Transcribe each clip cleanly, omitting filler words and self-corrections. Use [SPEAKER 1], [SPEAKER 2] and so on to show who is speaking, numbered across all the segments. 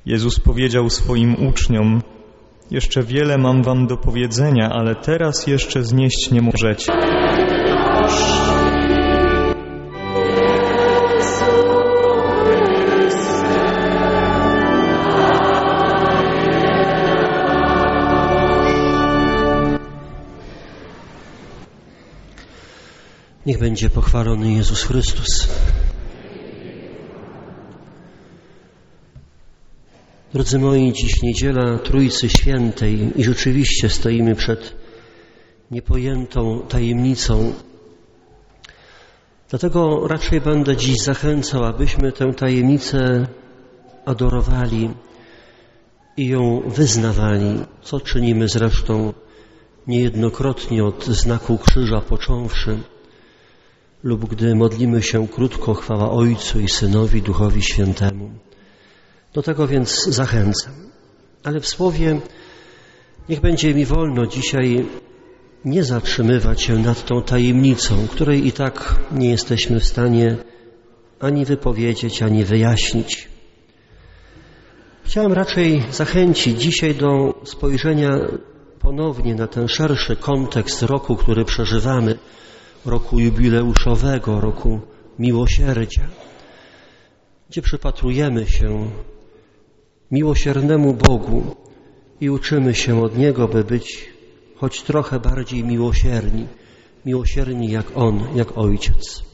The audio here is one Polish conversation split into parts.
[SPEAKER 1] Jezus powiedział swoim uczniom: jeszcze wiele mam wam do powiedzenia, ale teraz jeszcze znieść nie możecie.
[SPEAKER 2] Niech będzie pochwalony Jezus Chrystus. Drodzy moi, dziś niedziela Trójcy Świętej i rzeczywiście stoimy przed niepojętą tajemnicą. Dlatego raczej będę dziś zachęcał, abyśmy tę tajemnicę adorowali i ją wyznawali, co czynimy zresztą niejednokrotnie od znaku krzyża począwszy, lub gdy modlimy się krótko: chwała Ojcu i Synowi, Duchowi Świętemu. Do tego więc zachęcam. Ale w słowie niech będzie mi wolno dzisiaj nie zatrzymywać się nad tą tajemnicą, której i tak nie jesteśmy w stanie ani wypowiedzieć, ani wyjaśnić. Chciałem raczej zachęcić dzisiaj do spojrzenia ponownie na ten szerszy kontekst roku, który przeżywamy, roku jubileuszowego, roku miłosierdzia, gdzie przypatrujemy się miłosiernemu Bogu i uczymy się od Niego, by być choć trochę bardziej miłosierni jak On, jak Ojciec.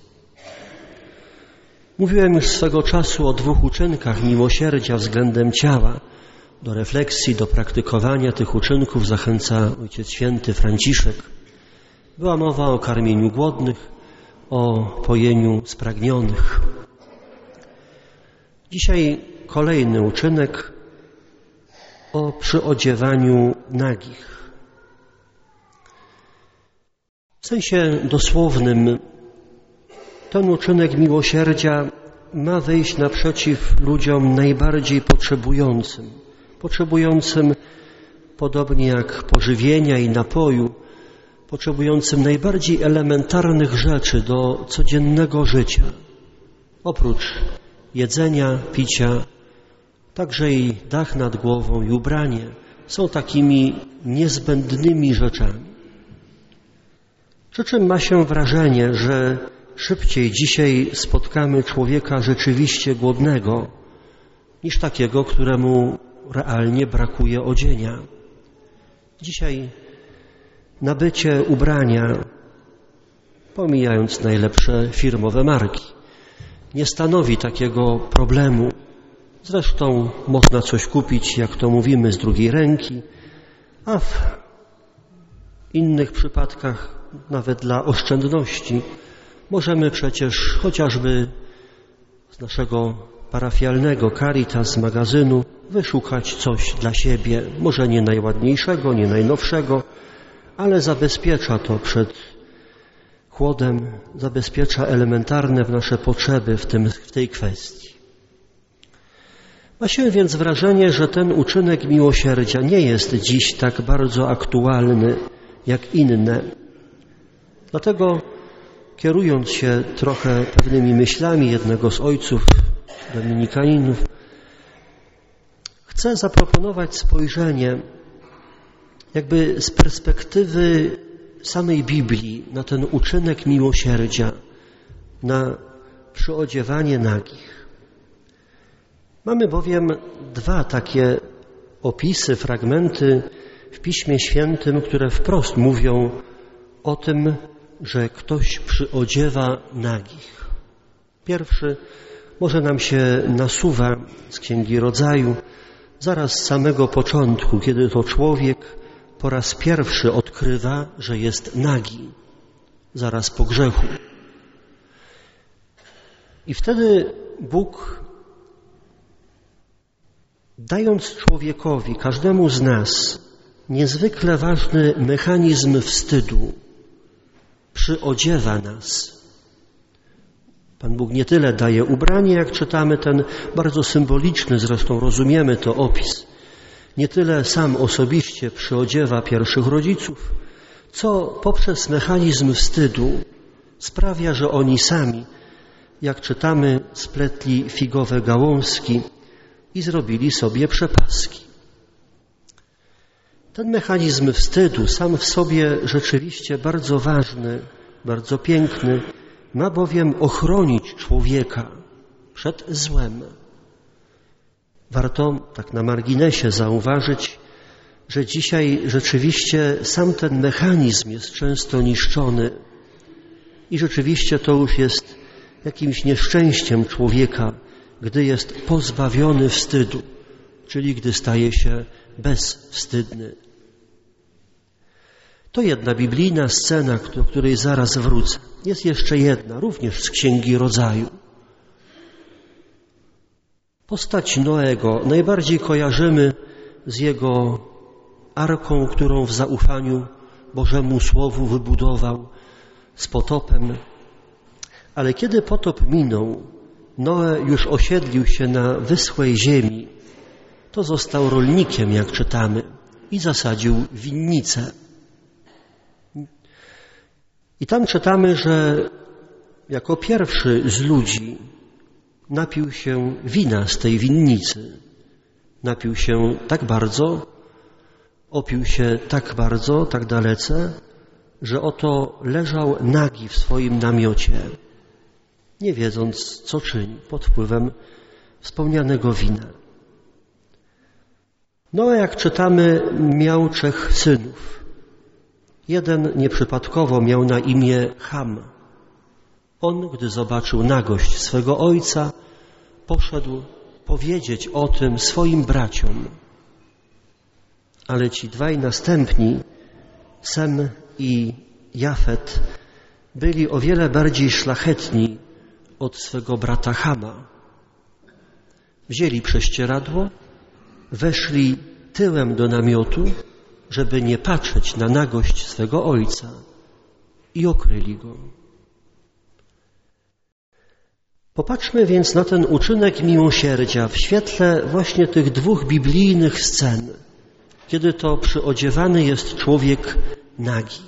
[SPEAKER 2] Mówiłem już swego czasu o 2 uczynkach miłosierdzia względem ciała. Do refleksji, do praktykowania tych uczynków zachęca Ojciec Święty Franciszek. Była mowa o karmieniu głodnych, o pojeniu spragnionych. Dzisiaj kolejny uczynek o przyodziewaniu nagich. W sensie dosłownym ten uczynek miłosierdzia ma wyjść naprzeciw ludziom najbardziej potrzebującym podobnie jak pożywienia i napoju, potrzebującym najbardziej elementarnych rzeczy do codziennego życia. Oprócz jedzenia, picia, także i dach nad głową i ubranie są takimi niezbędnymi rzeczami. Przy czym ma się wrażenie, że szybciej dzisiaj spotkamy człowieka rzeczywiście głodnego, niż takiego, któremu realnie brakuje odzienia. Dzisiaj nabycie ubrania, pomijając najlepsze firmowe marki, nie stanowi takiego problemu. Zresztą można coś kupić, jak to mówimy, z drugiej ręki, a w innych przypadkach, nawet dla oszczędności, możemy przecież chociażby z naszego parafialnego Caritas magazynu wyszukać coś dla siebie, może nie najładniejszego, nie najnowszego, ale zabezpiecza to przed chłodem, zabezpiecza elementarne nasze potrzeby w tej kwestii. Ma się więc wrażenie, że ten uczynek miłosierdzia nie jest dziś tak bardzo aktualny jak inne. Dlatego, kierując się trochę pewnymi myślami jednego z ojców dominikaninów, chcę zaproponować spojrzenie jakby z perspektywy samej Biblii na ten uczynek miłosierdzia, na przyodziewanie nagich. Mamy bowiem 2 takie opisy, fragmenty w Piśmie Świętym, które wprost mówią o tym, że ktoś przyodziewa nagich. Pierwszy może nam się nasuwa z Księgi Rodzaju, zaraz z samego początku, kiedy to człowiek po raz pierwszy odkrywa, że jest nagi, zaraz po grzechu. I wtedy Bóg, dając człowiekowi, każdemu z nas, niezwykle ważny mechanizm wstydu, przyodziewa nas. Pan Bóg nie tyle daje ubranie, jak czytamy ten bardzo symboliczny, zresztą rozumiemy to opis. Nie tyle sam osobiście przyodziewa pierwszych rodziców, co poprzez mechanizm wstydu sprawia, że oni sami, jak czytamy, spletli figowe gałązki i zrobili sobie przepaski. Ten mechanizm wstydu, sam w sobie rzeczywiście bardzo ważny, bardzo piękny, ma bowiem ochronić człowieka przed złem. Warto tak na marginesie zauważyć, że dzisiaj rzeczywiście sam ten mechanizm jest często niszczony i rzeczywiście to już jest jakimś nieszczęściem człowieka, gdy jest pozbawiony wstydu, czyli gdy staje się bezwstydny. To jedna biblijna scena, do której zaraz wrócę. Jest jeszcze jedna, również z Księgi Rodzaju. Postać Noego najbardziej kojarzymy z jego arką, którą w zaufaniu Bożemu Słowu wybudował, z potopem. Ale kiedy potop minął, Noe już osiedlił się na wyschłej ziemi. To został rolnikiem, jak czytamy, i zasadził winnicę. I tam czytamy, że jako pierwszy z ludzi napił się wina z tej winnicy. Napił się tak bardzo, opił się tak bardzo, tak dalece, że oto leżał nagi w swoim namiocie, nie wiedząc, co czyni, pod wpływem wspomnianego wina. Noe, jak czytamy, miał 3 synów. Jeden nieprzypadkowo miał na imię Ham. On, gdy zobaczył nagość swego ojca, poszedł powiedzieć o tym swoim braciom. Ale ci 2 następni, Sem i Jafet, byli o wiele bardziej szlachetni od swego brata Hama. Wzięli prześcieradło, weszli tyłem do namiotu, żeby nie patrzeć na nagość swego ojca, i okryli go. Popatrzmy więc na ten uczynek miłosierdzia w świetle właśnie tych 2 biblijnych scen, kiedy to przyodziewany jest człowiek nagi.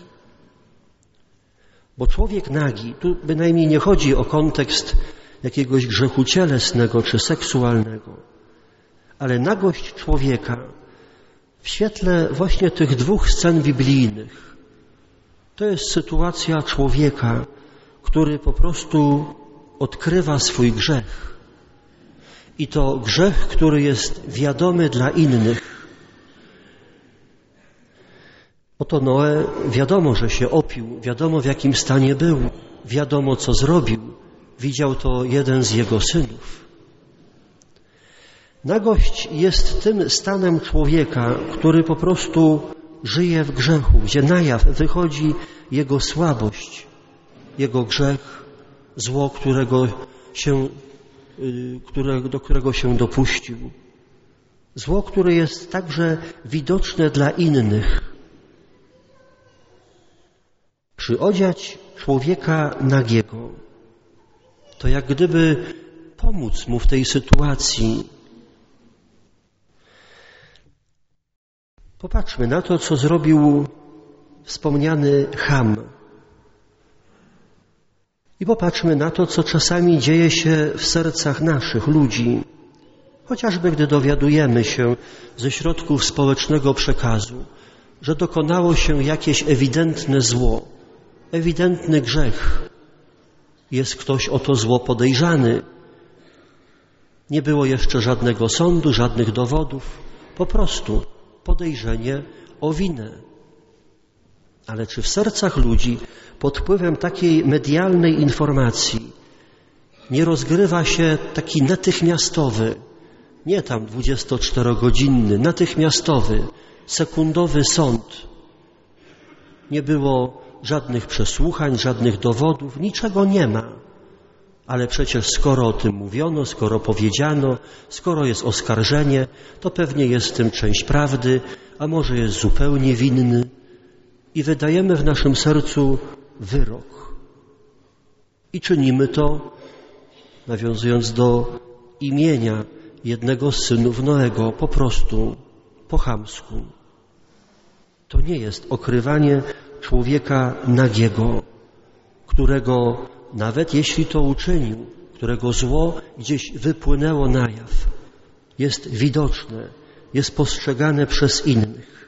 [SPEAKER 2] Bo człowiek nagi, tu bynajmniej nie chodzi o kontekst jakiegoś grzechu cielesnego czy seksualnego, ale nagość człowieka w świetle właśnie tych 2 scen biblijnych to jest sytuacja człowieka, który po prostu odkrywa swój grzech. I to grzech, który jest wiadomy dla innych. Oto Noe wiadomo, że się opił, wiadomo w jakim stanie był, wiadomo co zrobił. Widział to jeden z jego synów. Nagość jest tym stanem człowieka, który po prostu żyje w grzechu, gdzie na jaw wychodzi jego słabość, jego grzech, zło, do którego się dopuścił. Zło, które jest także widoczne dla innych. Przyodziać człowieka nagiego to jak gdyby pomóc mu w tej sytuacji. Popatrzmy na to, co zrobił wspomniany Ham. I popatrzmy na to, co czasami dzieje się w sercach naszych ludzi. Chociażby gdy dowiadujemy się ze środków społecznego przekazu, że dokonało się jakieś ewidentne zło, ewidentny grzech. Jest ktoś o to zło podejrzany. Nie było jeszcze żadnego sądu, żadnych dowodów. Po prostu podejrzenie o winę. Ale czy w sercach ludzi pod wpływem takiej medialnej informacji nie rozgrywa się taki natychmiastowy, nie tam 24-godzinny, natychmiastowy, sekundowy sąd? Nie było żadnych przesłuchań, żadnych dowodów, niczego nie ma. Ale przecież skoro o tym mówiono, skoro powiedziano, skoro jest oskarżenie, to pewnie jest w tym część prawdy, a może jest zupełnie winny. I wydajemy w naszym sercu wyrok. I czynimy to, nawiązując do imienia jednego z synów Noego, po prostu po chamsku. To nie jest okrywanie człowieka nagiego, którego nawet jeśli to uczynił, którego zło gdzieś wypłynęło na jaw, jest widoczne, jest postrzegane przez innych.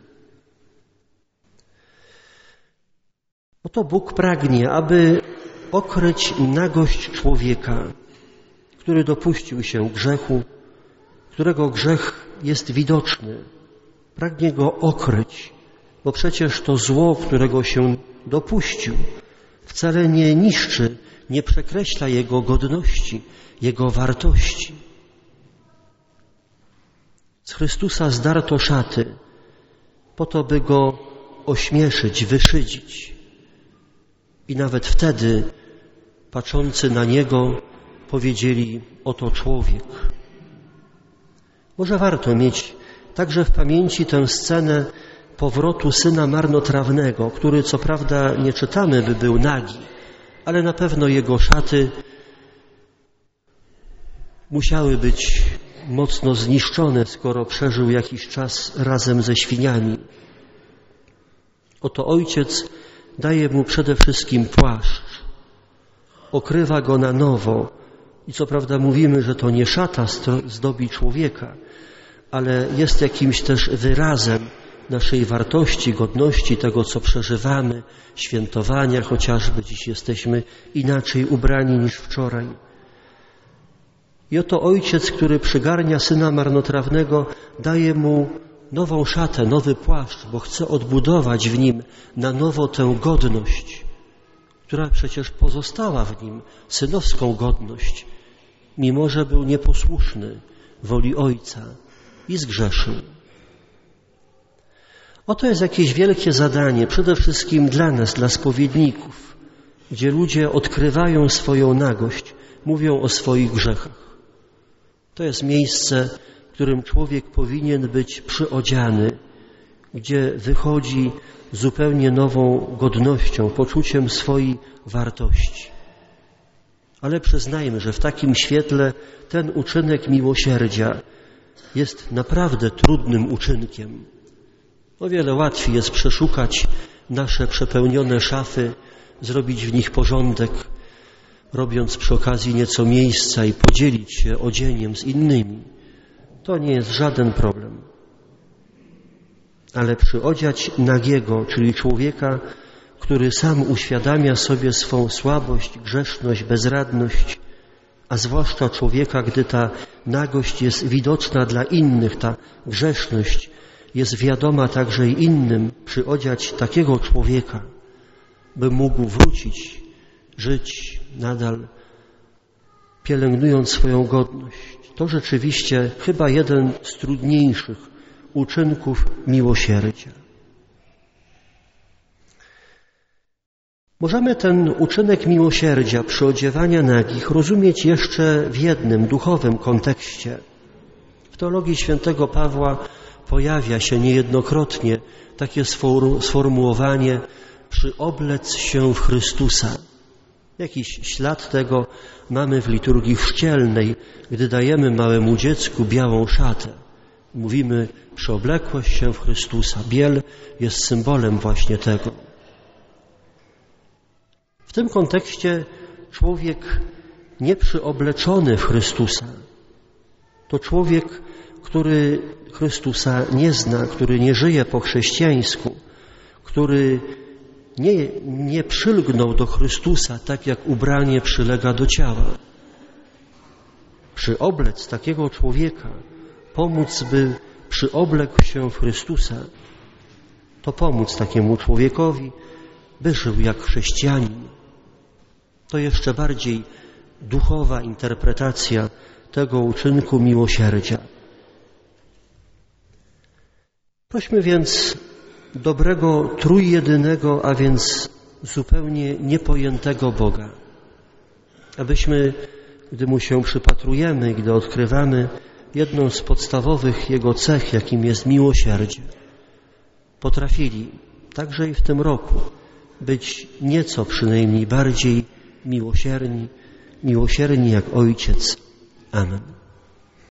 [SPEAKER 2] Oto Bóg pragnie, aby okryć nagość człowieka, który dopuścił się grzechu, którego grzech jest widoczny. Pragnie go okryć, bo przecież to zło, którego się dopuścił, wcale nie niszczy, nie przekreśla jego godności, jego wartości. Z Chrystusa zdarto szaty, po to, by go ośmieszyć, wyszydzić. I nawet wtedy, patrzący na niego, powiedzieli: oto człowiek. Może warto mieć także w pamięci tę scenę powrotu syna marnotrawnego, który co prawda nie czytamy, by był nagi, ale na pewno jego szaty musiały być mocno zniszczone, skoro przeżył jakiś czas razem ze świniami. Oto ojciec daje mu przede wszystkim płaszcz, okrywa go na nowo i co prawda mówimy, że to nie szata zdobi człowieka, ale jest jakimś też wyrazem naszej wartości, godności, tego, co przeżywamy, świętowania chociażby. Dziś jesteśmy inaczej ubrani niż wczoraj. I oto ojciec, który przygarnia syna marnotrawnego, daje mu nową szatę, nowy płaszcz, bo chce odbudować w nim na nowo tę godność, która przecież pozostała w nim, synowską godność, mimo że był nieposłuszny woli ojca i zgrzeszył. Oto jest jakieś wielkie zadanie, przede wszystkim dla nas, dla spowiedników, gdzie ludzie odkrywają swoją nagość, mówią o swoich grzechach. To jest miejsce, w którym człowiek powinien być przyodziany, gdzie wychodzi zupełnie nową godnością, poczuciem swojej wartości. Ale przyznajmy, że w takim świetle ten uczynek miłosierdzia jest naprawdę trudnym uczynkiem. O wiele łatwiej jest przeszukać nasze przepełnione szafy, zrobić w nich porządek, robiąc przy okazji nieco miejsca i podzielić się odzieniem z innymi. To nie jest żaden problem. Ale przyodziać nagiego, czyli człowieka, który sam uświadamia sobie swą słabość, grzeszność, bezradność, a zwłaszcza człowieka, gdy ta nagość jest widoczna dla innych, ta grzeszność jest wiadoma także i innym, przyodziać takiego człowieka, by mógł wrócić, żyć nadal, pielęgnując swoją godność. To rzeczywiście chyba jeden z trudniejszych uczynków miłosierdzia. Możemy ten uczynek miłosierdzia, przyodziewania nagich, rozumieć jeszcze w jednym duchowym kontekście. W teologii świętego Pawła pojawia się niejednokrotnie takie sformułowanie: przyoblec się w Chrystusa. Jakiś ślad tego mamy w liturgii chrzcielnej, gdy dajemy małemu dziecku białą szatę. Mówimy: przyoblekłeś się w Chrystusa. Biel jest symbolem właśnie tego. W tym kontekście człowiek nieprzyoobleczony w Chrystusa to człowiek, który Chrystusa nie zna, który nie żyje po chrześcijańsku, który nie przylgnął do Chrystusa tak, jak ubranie przylega do ciała. Przyoblec takiego człowieka, pomóc, by przyoblekł się w Chrystusa, to pomóc takiemu człowiekowi, by żył jak chrześcijanin. To jeszcze bardziej duchowa interpretacja tego uczynku miłosierdzia. Prośmy więc dobrego, trójjedynego, a więc zupełnie niepojętego Boga, abyśmy, gdy Mu się przypatrujemy, gdy odkrywamy jedną z podstawowych Jego cech, jakim jest miłosierdzie, potrafili także i w tym roku być nieco przynajmniej bardziej miłosierni jak Ojciec. Amen.